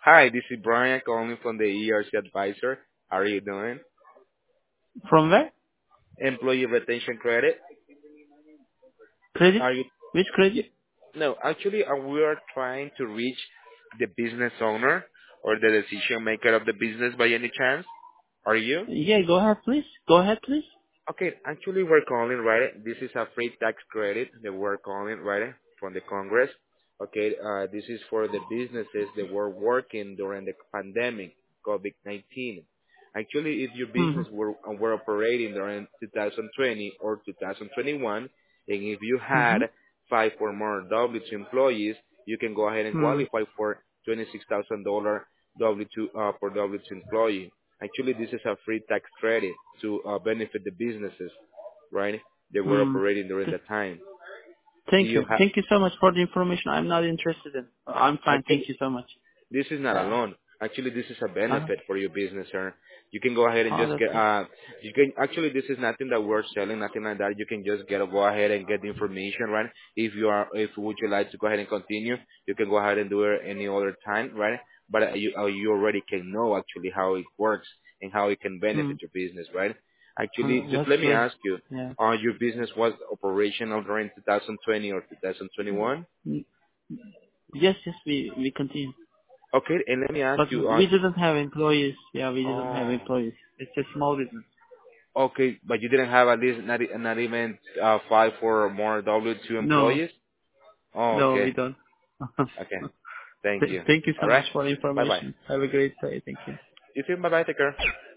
Hi, this is Brian calling from the ERC Advisor. How are you doing? From where? Employee retention credit. Credit? Are you? Which y- credit? No, actually, we are trying to reach the business owner or the decision maker of the business by any chance. Are you? Yeah, go ahead, please. Go ahead, please. Okay, actually we're calling, right? This is a free tax credit that we're calling, right, from the Congress. Okay, this is for the businesses that were working during the pandemic, COVID-19. Actually, if your Hmm. business were operating during 2020 or 2021, and if you Hmm. had 5 or more W2 employees, you can go ahead and Hmm. qualify for $26,000 W2 per W2 employee. Actually, this is a free tax credit to benefit the businesses, right? They were Hmm. operating during Th- that time. Do Thank you you. have Thank you so much for the information. I'm not interested in. I'm fine. actually? Thank you so much. This is not a Yeah. loan. Actually, this is a Uh, benefit for your business, sir. You can go ahead and oh, just that's get. good. You can actually. This is nothing that we're selling, nothing like that. You can just go ahead and get the information, right? If would you like to go ahead and continue, you can go ahead and do it any other time, right? But you already can know actually how it works and how it can Hmm. benefit your business, right? Actually, just That's let me good. ask you, Yeah. your business was operational during 2020 or 2021? Mm, Yes, yes, we continue. Okay, and let me ask But you, we didn't have employees. Yeah, we didn't have oh. employees. It's a small business. Okay, but you didn't have at least not even 5 or more W2 No, employees? Oh, no, okay. we don't. Okay. Thank you. Thank you All so much right. for the Bye-bye. information. Have a great day. Thank you. You too. Bye-bye. Take care.